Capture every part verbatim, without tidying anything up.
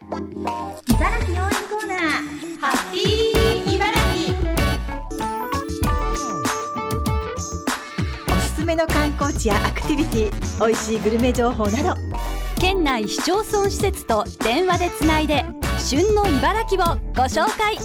茨城応援コーナー、ハッピー茨城。おすすめの観光地やアクティビティ、おいしいグルメ情報など、 県内市町村施設と電話でつないで旬の茨城をご紹介。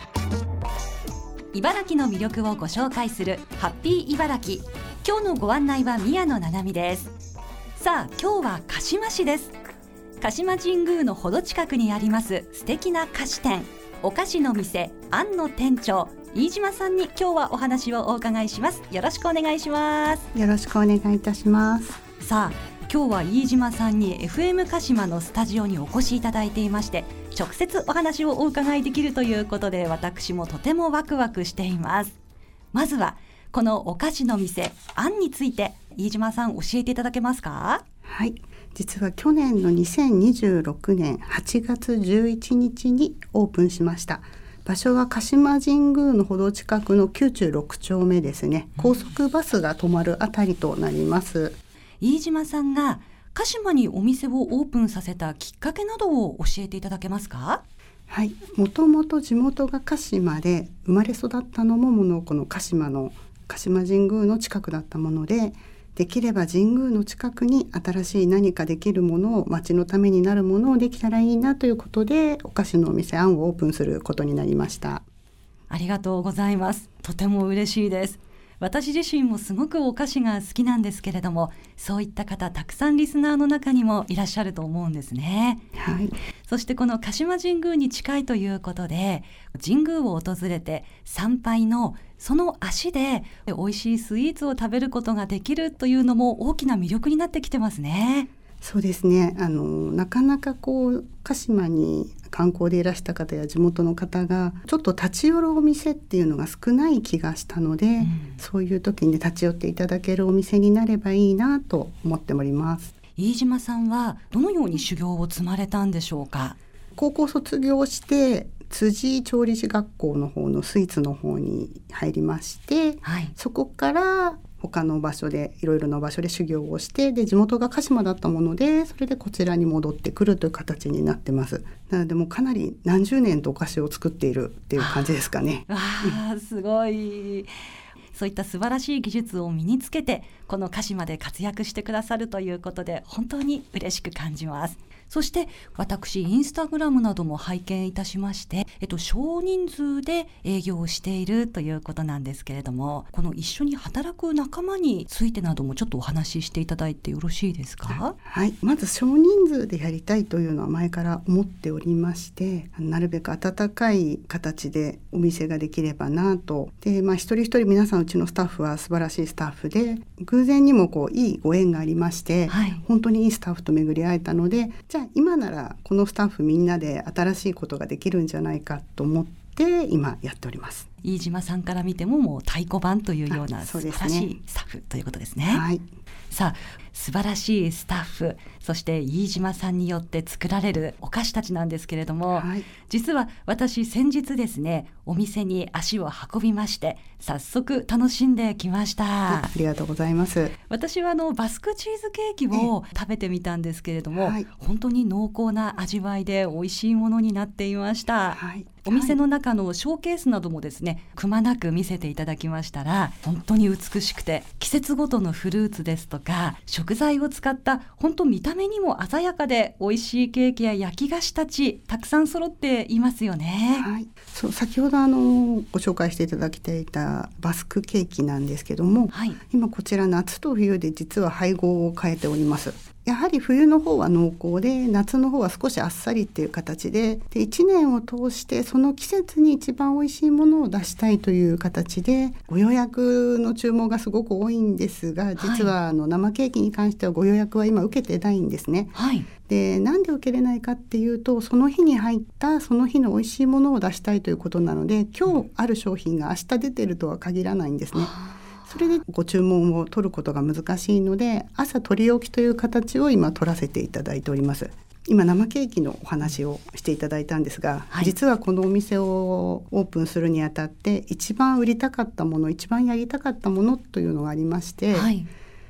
茨城の魅力をご紹介するハッピー茨城。今日のご案内は宮野七海です。さあ、今日は鹿島市です。鹿島神宮のほど近くにあります素敵な菓子店、お菓子の店あんの店長、飯島さんに今日はお話をお伺いします。よろしくお願いします。 よろしくお願いいたします。 さあ、今日は飯島さんに エフエム 鹿島のスタジオにお越しいただいていまして、直接お話をお伺いできるということで、私もとてもワクワクしています。まずはこのお菓子の店あんについて飯島さん、教えていただけますか？ はい、実は去年のにせんにじゅうろくねんはちがつじゅういちにちにオープンしました。場所は鹿島神宮のほど近くの宮中ろくちょうめですね。高速バスが止まるあたりとなります。 飯島さんが鹿島にお店をオープンさせたきっかけなどを教えていただけますか？ はい、もともと地元が鹿島で、生まれ育ったのもものこの鹿島の鹿島神宮の近くだったもので、できれば神宮の近くに新しい何かできるものを、町のためになるものをできたらいいなということで、お菓子のお店あんをオープンすることになりました。 ありがとうございます。とても嬉しいです。私自身もすごくお菓子が好きなんですけれども、そういった方たくさんリスナーの中にもいらっしゃると思うんですね。 はい、 そしてこの鹿島神宮に近いということで、神宮を訪れて参拝のその足で美味しいスイーツを食べることができるというのも大きな魅力になってきてますね。 そうですね、あのなかなかこう鹿島に観光でいらした方や地元の方がちょっと立ち寄るお店っていうのが少ない気がしたので、うん、そういう時に立ち寄っていただけるお店になればいいなと思っております。 飯島さんはどのように修行を積まれたんでしょうか？ 高校卒業して辻調理師学校の方のスイーツの方に入りまして、はい、そこから他の場所でいろいろな場所で修行をして、で地元が鹿島だったもので、それでこちらに戻ってくるという形になってます。なのでもうかなり何十年とお菓子を作っているっていう感じですかね。 わあ、すごい。そういった素晴らしい技術を身につけてこの鹿島で活躍してくださるということで、本当に嬉しく感じます。そして私インスタグラムなども拝見いたしまして、えっと、少人数で営業をしているということなんですけれども、この一緒に働く仲間についてなどもちょっとお話ししていただいてよろしいですか？ はい、まず少人数でやりたいというのは前から思っておりまして、なるべく温かい形でお店ができればなと。で、まあ、一人一人皆さんうちのスタッフは素晴らしいスタッフで、偶然にもこういいご縁がありまして、はい、本当にいいスタッフと巡り会えたので、じゃあ今ならこのスタッフみんなで新しいことができるんじゃないかと思って今やっております。 飯島さんから見てももう太鼓判というような素晴らしいスタッフということですね。 はい、 さあ、素晴らしいスタッフ、そして飯島さんによって作られるお菓子たちなんですけれども、はい、実は私先日ですね、お店に足を運びまして早速楽しんできました。 ありがとうございます。 私はあのバスクチーズケーキを食べてみたんですけれども、はい、本当に濃厚な味わいで美味しいものになっていました。はい、お店の中のショーケースなどもですね、くまなく見せていただきましたら、本当に美しくて、季節ごとのフルーツですとか食材を使った本当見た目にも鮮やかで美味しいケーキや焼き菓子たちたくさん揃っていますよね。 はい、そう、先ほどあのご紹介していただきていたバスクケーキなんですけども、はい、今こちら夏と冬で実は配合を変えております。やはり冬の方は濃厚で、夏の方は少しあっさりっていう形で、でいちねんを通してその季節に一番美味しいものを出したいという形で、ご予約の注文がすごく多いんですが、実はあの生ケーキに関してはご予約は今受けてないんですね。はい、でなんで受けれないかっていうと、その日に入ったその日の美味しいものを出したいということなので、今日ある商品が明日出てるとは限らないんですね。それでご注文を取ることが難しいので、朝取り置きという形を今取らせていただいております。今生ケーキのお話をしていただいたんですが、はい、実はこのお店をオープンするにあたって一番売りたかったもの、一番やりたかったものというのがありまして、はい、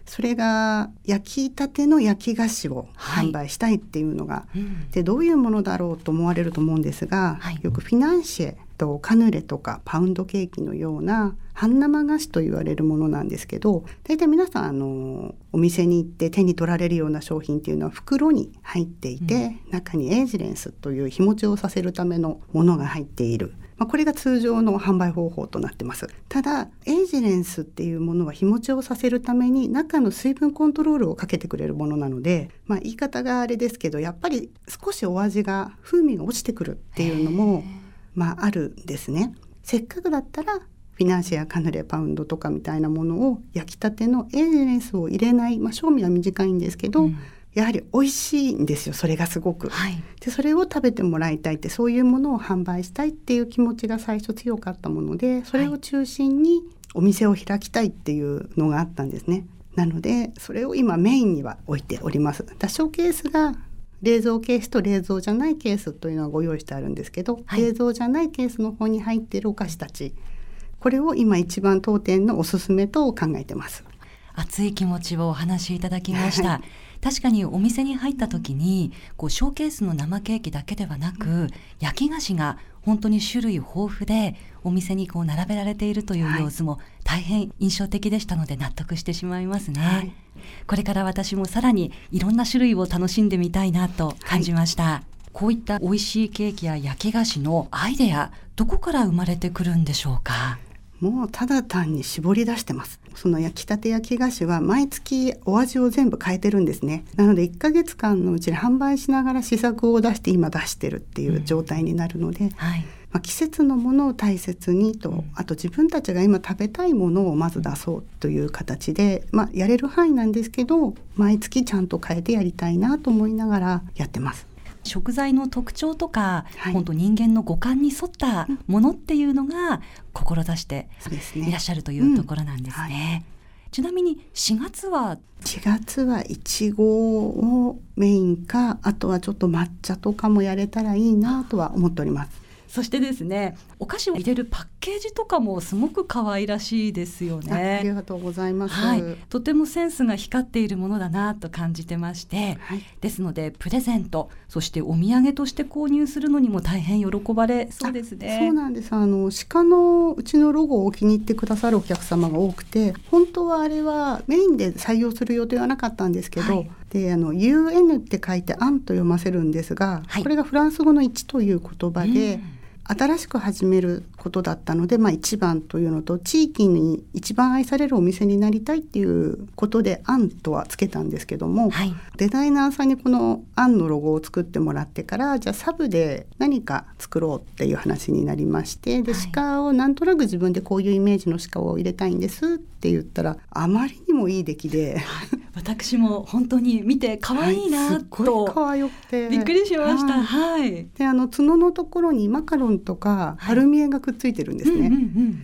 それが焼きたての焼き菓子を販売したいっていうのが、はいうん、でどういうものだろうと思われると思うんですが、はい、よくフィナンシェとカヌレとかパウンドケーキのような半生菓子と言われるものなんですけど、大体皆さんあのお店に行って手に取られるような商品っていうのは袋に入っていて、うん、中にエイジレンスという日持ちをさせるためのものが入っている、まあ、これが通常の販売方法となってます。ただエイジレンスっていうものは日持ちをさせるために中の水分コントロールをかけてくれるものなので、まあ、言い方があれですけどやっぱり少しお味が風味が落ちてくるっていうのもまあ、あるんですね。せっかくだったらフィナンシェやカヌレパウンドとかみたいなものを焼きたてのエイジレンスを入れない、まあ、賞味は短いんですけど、うん、やはり美味しいんですよ。それがすごく、はい、でそれを食べてもらいたいって、そういうものを販売したいっていう気持ちが最初強かったもので、それを中心にお店を開きたいっていうのがあったんですね。なのでそれを今メインには置いております。ショーケースが冷蔵ケースと冷蔵じゃないケースというのはご用意してあるんですけど、はい、冷蔵じゃないケースの方に入っているお菓子たち、これを今一番当店のおすすめと考えてます。 熱い気持ちをお話しいただきました、はい、確かにお店に入った時にこうショーケースの生ケーキだけではなく、うん、焼き菓子が本当に種類豊富でお店にこう並べられているという様子も大変印象的でしたので納得してしまいますね、はい、これから私もさらにいろんな種類を楽しんでみたいなと感じました、はい、こういった美味しいケーキや焼き菓子のアイデア、どこから生まれてくるんでしょうか？ もうただ単に絞り出してます。その焼きたて焼き菓子は毎月お味を全部変えてるんですね。なのでいっかげつかんのうちに販売しながら試作を出して今出してるっていう状態になるので、うんはいまあ、季節のものを大切にと、うん、あと自分たちが今食べたいものをまず出そうという形で、まあ、やれる範囲なんですけど毎月ちゃんと変えてやりたいなと思いながらやってます。 食材の特徴とか、はい、本当人間の五感に沿ったものっていうのが志していらっしゃるというところなんですね、うんはい、ちなみにしがつはしがつはいちごをメインか、あとはちょっと抹茶とかもやれたらいいなとは思っております。 そしてですね、お菓子を入れるパッケージとかもすごく可愛らしいですよね。 あ, ありがとうございます、 はい、とてもセンスが光っているものだなと感じてまして、はい、ですのでプレゼント、そしてお土産として購入するのにも大変喜ばれそうですね。 そうなんです。あの鹿のうちのロゴを気に入ってくださるお客様が多くて、本当はあれはメインで採用する予定はなかったんですけど、はいであの ユーエヌ って書いてアンと読ませるんですが、はい、これがフランス語のいちという言葉で、うん新しく始めることだったので、まあ、一番というのと地域に一番愛されるお店になりたいっていうことでアンとはつけたんですけども、はい、デザイナーさんにこのアンのロゴを作ってもらってから、じゃあサブで何か作ろうっていう話になりまして、で鹿をなんとなく自分でこういうイメージの鹿を入れたいんですって言ったらあまりにもいい出来で、 はい、私も本当に見て可愛いなと、はい、すごい可愛くてびっくりしました、はいはい、 であの角のところにマカロンとかハルミエがくっついてるんですね、はいうんうんうん、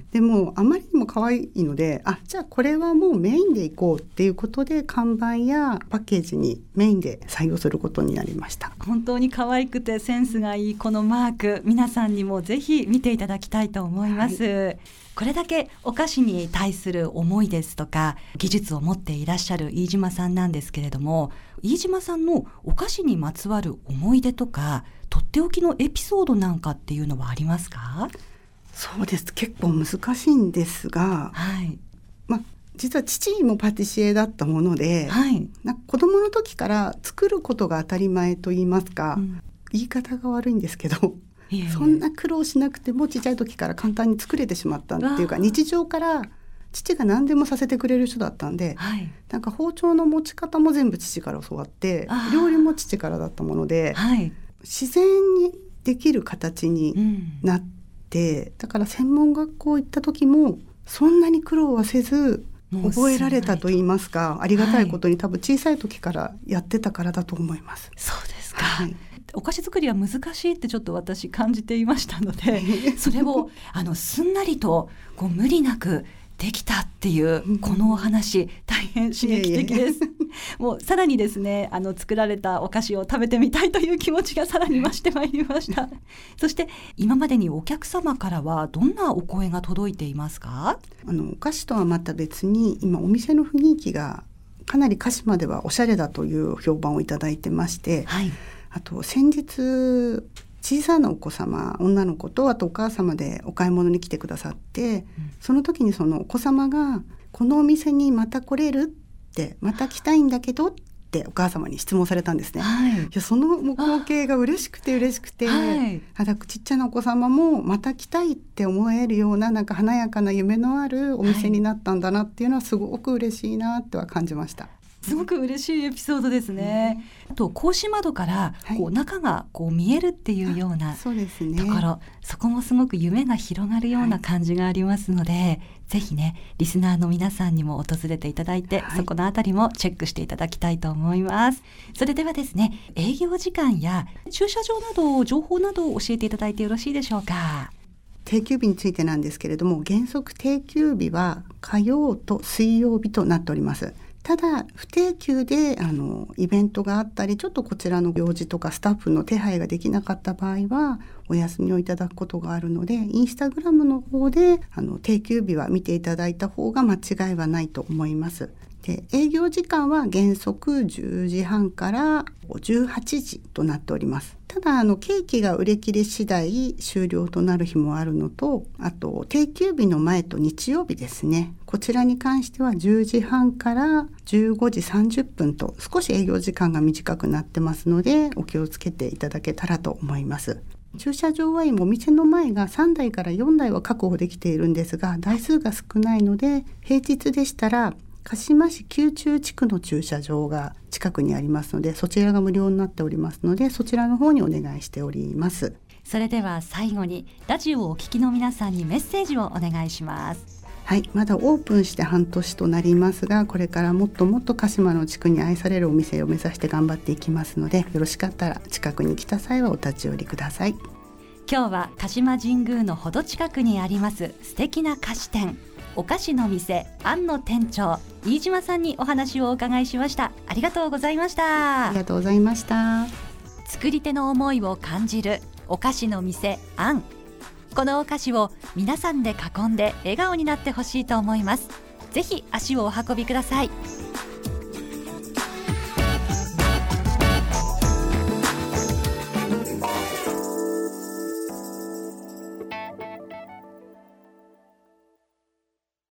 でもあまりにも可愛いので、あじゃあこれはもうメインでいこうっていうことで看板やパッケージにメインで採用することになりました。 本当に可愛くてセンスがいいこのマーク、皆さんにもぜひ見ていただきたいと思います、はい、これだけお菓子に対する思いですとか技術を持っていらっしゃる飯島さんなんですけれども、飯島さんのお菓子にまつわる思い出とかとっておきのエピソードなんかっていうのはありますか？ そうです、結構難しいんですが、はいまあ、実は父もパティシエだったもので、はい、なんか子供の時から作ることが当たり前と言いますか、うん、言い方が悪いんですけどいやいやそんな苦労しなくてもちっちゃい時から簡単に作れてしまったっていうか、日常から父が何でもさせてくれる人だったんで、はい、なんか包丁の持ち方も全部父から教わって、料理も父からだったもので、はい、自然にできる形になって、うん、だから専門学校行った時もそんなに苦労はせず覚えられたと言いますか、ありがたいことに、はい、多分小さい時からやってたからだと思います。 そうですか、はい、お菓子作りは難しいってちょっと私感じていましたのでそれをあのすんなりとこう無理なくできたっていうこのお話、大変刺激的です。もうさらにですね、あの作られたお菓子を食べてみたいという気持ちがさらに増してまいりましたそして今までにお客様からはどんなお声が届いていますか？ あのお菓子とはまた別に今お店の雰囲気がかなり鹿島ではおしゃれだという評判をいただいてまして、はい、あと先日小さなお子様女の子とあとお母様でお買い物に来てくださって、うん、その時にそのお子様がこのお店にまた来れるってまた来たいんだけどってお母様に質問されたんですね、はい、いやその光景が嬉しくて嬉しくて、はい、あだちっちゃなお子様もまた来たいって思えるようななんか華やかな夢のあるお店になったんだなっていうのはすごく嬉しいなっては感じました。 すごく嬉しいエピソードですね、うん、あと格子窓からこう中がこう見えるっていうようなところ、はい、 そ, ね、そこもすごく夢が広がるような感じがありますので、はい、ぜひねリスナーの皆さんにも訪れていただいて、はい、そこのあたりもチェックしていただきたいと思います。それではですね営業時間や駐車場など情報などを教えていただいてよろしいでしょうか。 定休日についてなんですけれども原則定休日は火曜と水曜日となっております。ただ不定休であのイベントがあったりちょっとこちらの行事とかスタッフの手配ができなかった場合はお休みをいただくことがあるのでインスタグラムの方であの定休日は見ていただいた方が間違いはないと思います。で営業時間は原則じゅうじはんからじゅうはちじとなっております。ただあのケーキが売れ切れ次第終了となる日もあるのとあと定休日の前と日曜日ですねこちらに関してはじゅうじはんからじゅうごじさんじゅっぷんと少し営業時間が短くなってますのでお気をつけていただけたらと思います。駐車場は今お店の前がさんだいからよんだいは確保できているんですが台数が少ないので平日でしたら鹿島市宮中地区の駐車場が近くにありますのでそちらが無料になっておりますのでそちらの方にお願いしております。 それでは最後にラジオをお聞きの皆さんにメッセージをお願いします。 はい、まだオープンして半年となりますがこれからもっともっと鹿島の地区に愛されるお店を目指して頑張っていきますのでよろしかったら近くに来た際はお立ち寄りください。 今日は鹿島神宮のほど近くにあります素敵な菓子店お菓子の店あんの店長飯島さんにお話をお伺いしました。ありがとうございました。 ありがとうございました。 作り手の思いを感じるお菓子の店あん。このお菓子を皆さんで囲んで笑顔になってほしいと思います。ぜひ足をお運びください。